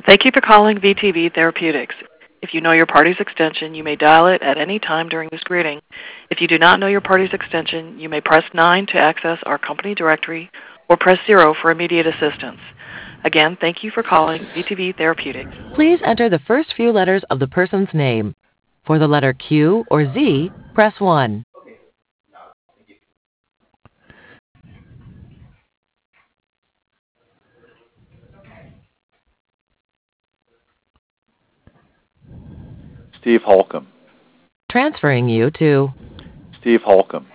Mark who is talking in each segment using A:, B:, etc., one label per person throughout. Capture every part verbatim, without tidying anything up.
A: Thank you for calling V T V Therapeutics. If you know your party's extension, you may dial it at any time during this greeting. If you do not know your party's extension, you may press nine to access our company directory or press zero for immediate assistance. Again, thank you for calling V T V Therapeutics.
B: Please enter the first few letters of the person's name. For the letter Q or Z, press one.
C: Steve Holcomb.
B: Transferring you to
C: Steve Holcomb.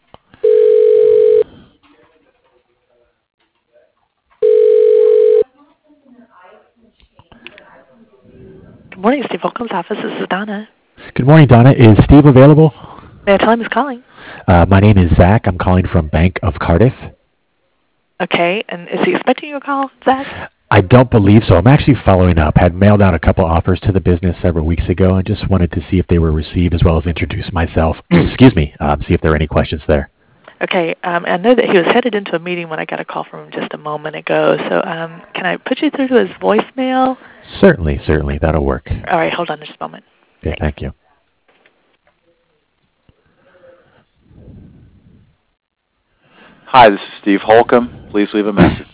A: Good morning, Steve Holcomb's office. This is Donna.
D: Good morning, Donna. Is Steve available?
A: May I tell him who's calling?
D: Uh, my name is Zach. I'm calling from Bank of Cardiff.
A: Okay, and is he expecting your call, Zach?
D: I don't believe so. I'm actually following up. Had mailed out a couple offers to the business several weeks ago and just wanted to see if they were received as well as introduce myself. Excuse me. Um, see if there are any questions there.
A: Okay, um, I know that he was headed into a meeting when I got a call from him just a moment ago. So um, can I put you through to his voicemail?
D: Certainly, certainly. That'll work.
A: All right, hold on just a moment.
D: Okay, thank you.
C: Hi, this is Steve Holcomb. Please leave a message.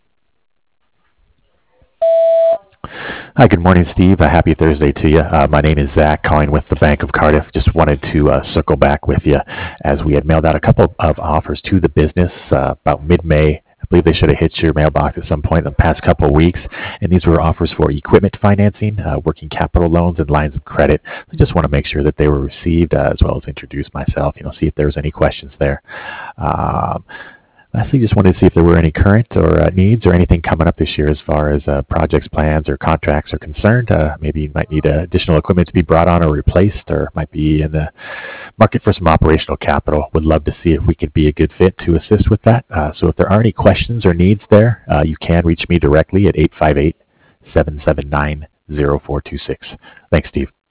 D: Hi, good morning, Steve. A happy Thursday to you. Uh, my name is Zach, calling with the Bank of Cardiff. Just wanted to uh, circle back with you as we had mailed out a couple of offers to the business uh, about mid-May. I believe they should have hit your mailbox at some point in the past couple of weeks. And these were offers for equipment financing, uh, working capital loans, and lines of credit. I just want to make sure that they were received uh, as well as introduce myself, you know, see if there was any questions there. Um, Lastly, just wanted to see if there were any current or uh, needs or anything coming up this year as far as uh, projects, plans, or contracts are concerned. Uh, maybe you might need uh, additional equipment to be brought on or replaced, or might be in the market for some operational capital. Would love to see if we could be a good fit to assist with that. Uh, so if there are any questions or needs there, uh, you can reach me directly at eight five eight, seven seven nine, zero four two six. Thanks, Steve.